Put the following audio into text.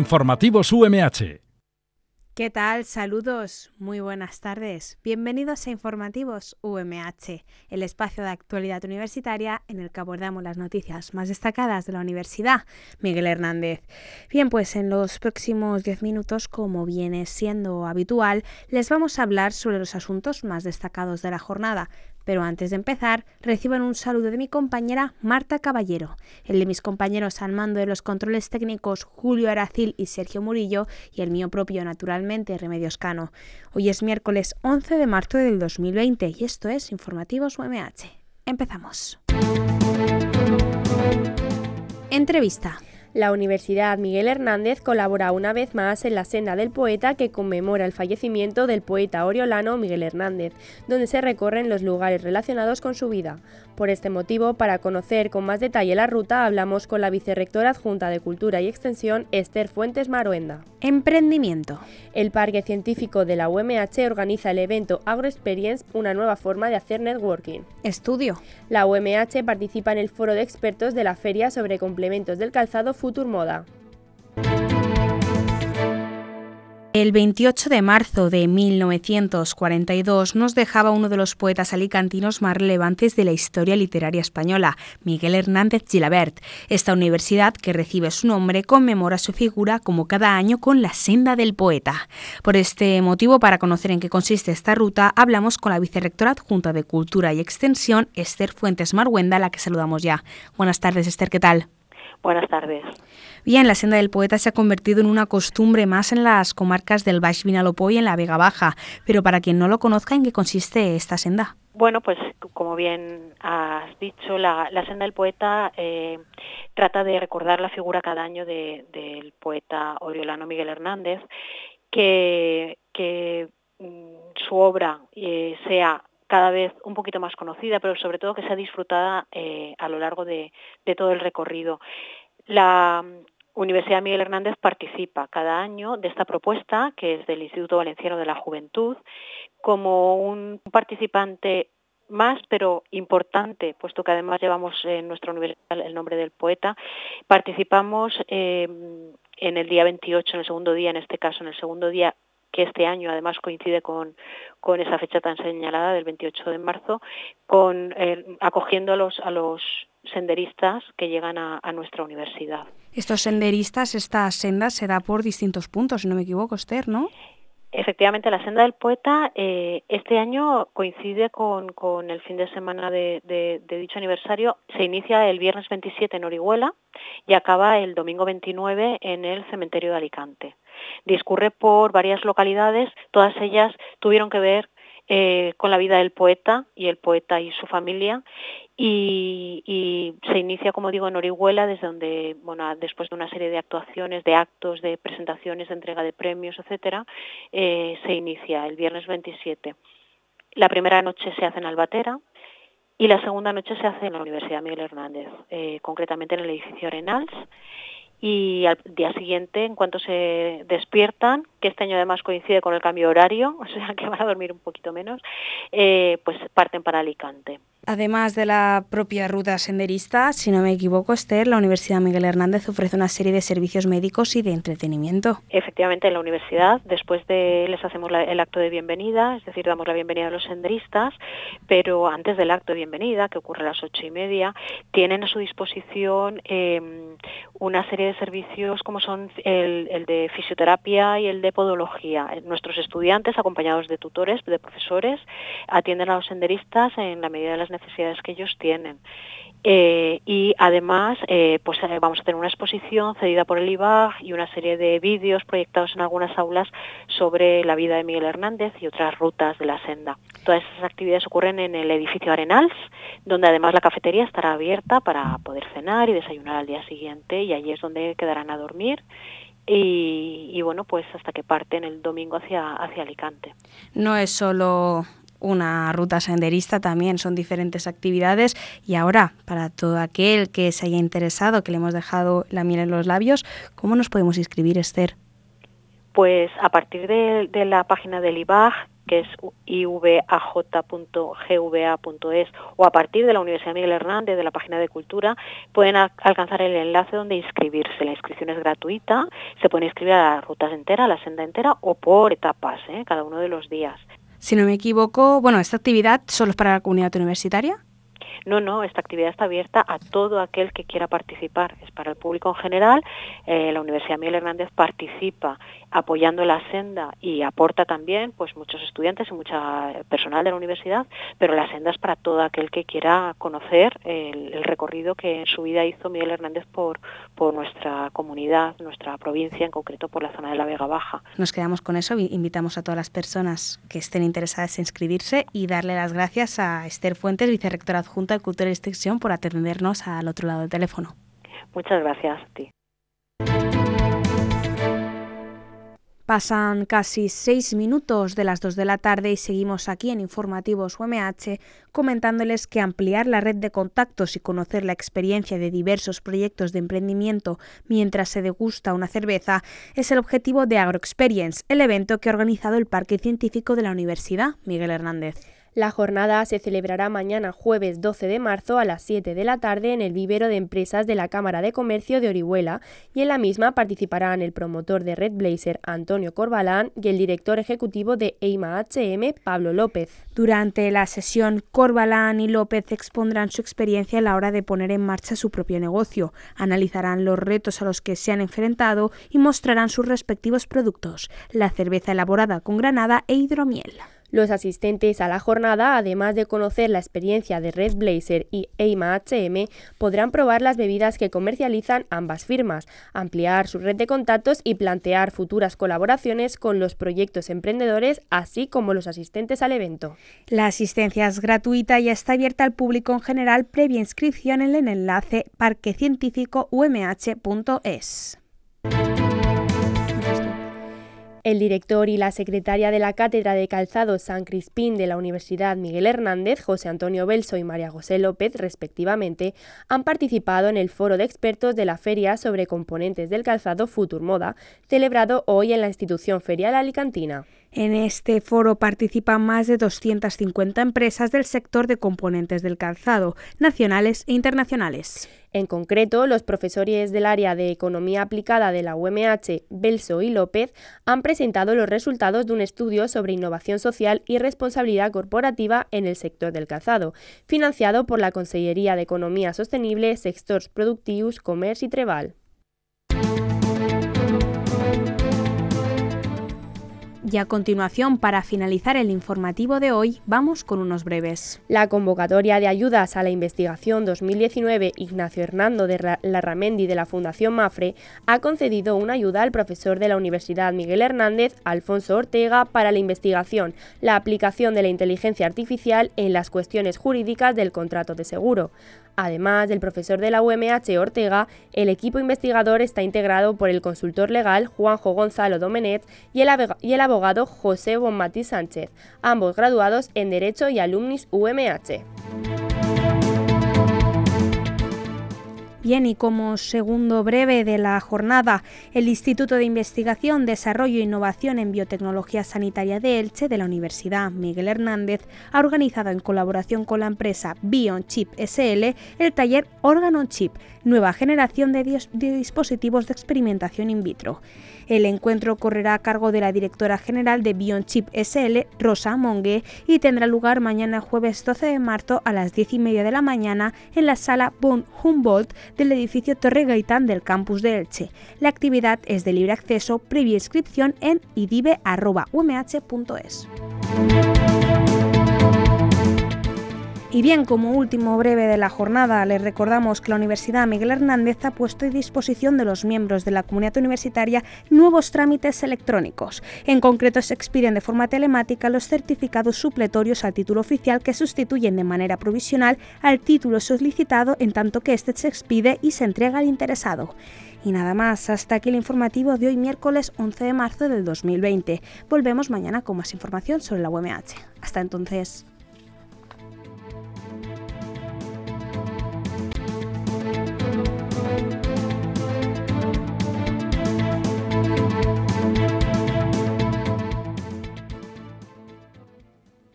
Informativos UMH. ¿Qué tal? Saludos, muy buenas tardes. Bienvenidos a Informativos UMH, el espacio de actualidad universitaria en el que abordamos las noticias más destacadas de la Universidad Miguel Hernández. Bien, pues en los próximos 10 minutos, como viene siendo habitual, les vamos a hablar sobre los asuntos más destacados de la jornada. Pero antes de empezar, reciban un saludo de mi compañera Marta Caballero, el de mis compañeros al mando de los controles técnicos Julio Aracil y Sergio Murillo y el mío propio, naturalmente, Remedios Cano. Hoy es miércoles 11 de marzo del 2020 y esto es Informativos UMH. Empezamos. Entrevista. La Universidad Miguel Hernández colabora una vez más en la Senda del Poeta, que conmemora el fallecimiento del poeta oriolano Miguel Hernández, donde se recorren los lugares relacionados con su vida. Por este motivo, para conocer con más detalle la ruta, hablamos con la vicerrectora adjunta de Cultura y Extensión, Esther Fuentes Maruenda. Emprendimiento. El Parque Científico de la UMH organiza el evento AgroExperience, una nueva forma de hacer networking. Estudio. La UMH participa en el foro de expertos de la Feria sobre complementos del calzado Futur Moda. El 28 de marzo de 1942 nos dejaba uno de los poetas alicantinos más relevantes de la historia literaria española, Miguel Hernández Gilabert. Esta universidad, que recibe su nombre, conmemora su figura como cada año con la Senda del Poeta. Por este motivo, para conocer en qué consiste esta ruta, hablamos con la vicerrectora adjunta de Cultura y Extensión, Esther Fuentes Maruenda, a la que saludamos ya. Buenas tardes, Esther, ¿qué tal? Buenas tardes. Bien, la Senda del Poeta se ha convertido en una costumbre más en las comarcas del Baix Vinalopó y en la Vega Baja, pero para quien no lo conozca, ¿en qué consiste esta senda? Bueno, pues como bien has dicho, la Senda del Poeta trata de recordar la figura cada año del poeta oriolano Miguel Hernández, que su obra sea cada vez un poquito más conocida, pero sobre todo que sea disfrutada a lo largo de todo el recorrido. La Universidad Miguel Hernández participa cada año de esta propuesta, que es del Instituto Valenciano de la Juventud, como un participante más, pero importante, puesto que además llevamos en nuestra universidad el nombre del poeta. Participamos en el día 28, en el segundo día, en este caso, en el segundo día, que este año además coincide con esa fecha tan señalada del 28 de marzo, acogiendo a los senderistas que llegan a nuestra universidad. Estos senderistas, esta senda se da por distintos puntos, si no me equivoco, Esther, ¿no? Efectivamente, la Senda del Poeta este año coincide con el fin de semana de dicho aniversario. Se inicia el viernes 27 en Orihuela y acaba el domingo 29 en el cementerio de Alicante. Discurre por varias localidades, todas ellas tuvieron que ver con la vida del poeta y su familia, y se inicia, como digo, en Orihuela, desde donde, bueno, después de una serie de actuaciones, de actos, de presentaciones, de entrega de premios, etcétera, se inicia el viernes 27. La primera noche se hace en Albatera y la segunda noche se hace en la Universidad Miguel Hernández, concretamente en el edificio Arenals. Y al día siguiente, en cuanto se despiertan, que este año además coincide con el cambio horario, o sea que van a dormir un poquito menos, pues parten para Alicante. Además de la propia ruta senderista, si no me equivoco, Esther, la Universidad Miguel Hernández ofrece una serie de servicios médicos y de entretenimiento. Efectivamente, en la universidad, después les hacemos el acto de bienvenida, es decir, damos la bienvenida a los senderistas, pero antes del acto de bienvenida, que ocurre a las 8:30, tienen a su disposición una serie de servicios como son el de fisioterapia y el de podología. Nuestros estudiantes, acompañados de tutores, de profesores, atienden a los senderistas en la medida de las necesidades que ellos tienen. Y además pues vamos a tener una exposición cedida por el IBAG y una serie de vídeos proyectados en algunas aulas sobre la vida de Miguel Hernández y otras rutas de la senda. Todas esas actividades ocurren en el edificio Arenals, donde además la cafetería estará abierta para poder cenar y desayunar al día siguiente, y allí es donde quedarán a dormir. Y bueno, pues hasta que parten el domingo hacia Alicante. No es solo una ruta senderista, también son diferentes actividades. Y ahora, para todo aquel que se haya interesado, que le hemos dejado la miel en los labios, ¿cómo nos podemos inscribir, Esther? Pues a partir de la página del IBAG, que es ivaj.gva.es, o a partir de la Universidad Miguel Hernández, de la página de Cultura, pueden alcanzar el enlace donde inscribirse. La inscripción es gratuita, se pueden inscribir a las rutas enteras, a la senda entera o por etapas, cada uno de los días. Si no me equivoco, ¿esta actividad solo es para la comunidad universitaria? No, esta actividad está abierta a todo aquel que quiera participar. Es para el público en general. La Universidad Miguel Hernández participa apoyando la senda y aporta también pues muchos estudiantes y mucha personal de la universidad, pero la senda es para todo aquel que quiera conocer el recorrido que en su vida hizo Miguel Hernández por nuestra comunidad, nuestra provincia, en concreto por la zona de la Vega Baja. Nos quedamos con eso, invitamos a todas las personas que estén interesadas en inscribirse y darle las gracias a Esther Fuentes, vicerrectora adjunta de Cultura y Extensión, por atendernos al otro lado del teléfono. Muchas gracias a ti. Pasan casi 6 minutos de las 2 de la tarde y seguimos aquí en Informativos UMH comentándoles que ampliar la red de contactos y conocer la experiencia de diversos proyectos de emprendimiento mientras se degusta una cerveza es el objetivo de AgroExperience, el evento que ha organizado el Parque Científico de la Universidad Miguel Hernández. La jornada se celebrará mañana jueves 12 de marzo a las 7 de la tarde en el vivero de empresas de la Cámara de Comercio de Orihuela y en la misma participarán el promotor de Red Blazer Antonio Corbalán y el director ejecutivo de EIMA HM Pablo López. Durante la sesión, Corbalán y López expondrán su experiencia a la hora de poner en marcha su propio negocio, analizarán los retos a los que se han enfrentado y mostrarán sus respectivos productos, la cerveza elaborada con granada e hidromiel. Los asistentes a la jornada, además de conocer la experiencia de Red Blazer y EIMA HM, podrán probar las bebidas que comercializan ambas firmas, ampliar su red de contactos y plantear futuras colaboraciones con los proyectos emprendedores, así como los asistentes al evento. La asistencia es gratuita y está abierta al público en general previa inscripción en el enlace parquecientificoumh.es. El director y la secretaria de la Cátedra de Calzado San Crispín de la Universidad Miguel Hernández, José Antonio Belso y María José López, respectivamente, han participado en el foro de expertos de la Feria sobre componentes del calzado Futur Moda, celebrado hoy en la institución ferial alicantina. En este foro participan más de 250 empresas del sector de componentes del calzado, nacionales e internacionales. En concreto, los profesores del área de Economía Aplicada de la UMH, Belso y López, han presentado los resultados de un estudio sobre innovación social y responsabilidad corporativa en el sector del calzado, financiado por la Conselleria de Economía Sostenible, Sectors Productius, Comerç i Treball. Y a continuación, para finalizar el informativo de hoy, vamos con unos breves. La convocatoria de ayudas a la investigación 2019 Ignacio Hernando de Larramendi de la Fundación Mafre ha concedido una ayuda al profesor de la Universidad Miguel Hernández, Alfonso Ortega, para la investigación, la aplicación de la inteligencia artificial en las cuestiones jurídicas del contrato de seguro. Además del profesor de la UMH Ortega, el equipo investigador está integrado por el consultor legal Juanjo Gonzalo Domenet y el abogado José Bonmatí Sánchez, ambos graduados en Derecho y alumnis UMH. Bien, y como segundo breve de la jornada, el Instituto de Investigación, Desarrollo e Innovación en Biotecnología Sanitaria de Elche, de la Universidad Miguel Hernández, ha organizado en colaboración con la empresa BioNchip SL el taller Organ-on-Chip, nueva generación de dispositivos de experimentación in vitro. El encuentro correrá a cargo de la directora general de BioNchip SL, Rosa Monge, y tendrá lugar mañana jueves 12 de marzo a las 10:30 de la mañana en la sala von Humboldt del edificio Torre Gaitán del campus de Elche. La actividad es de libre acceso, previa inscripción en idibe@umh.es. Y bien, como último breve de la jornada, les recordamos que la Universidad Miguel Hernández ha puesto a disposición de los miembros de la comunidad universitaria nuevos trámites electrónicos. En concreto, se expiden de forma telemática los certificados supletorios al título oficial que sustituyen de manera provisional al título solicitado, en tanto que este se expide y se entrega al interesado. Y nada más, hasta aquí el informativo de hoy miércoles 11 de marzo del 2020. Volvemos mañana con más información sobre la UMH. Hasta entonces.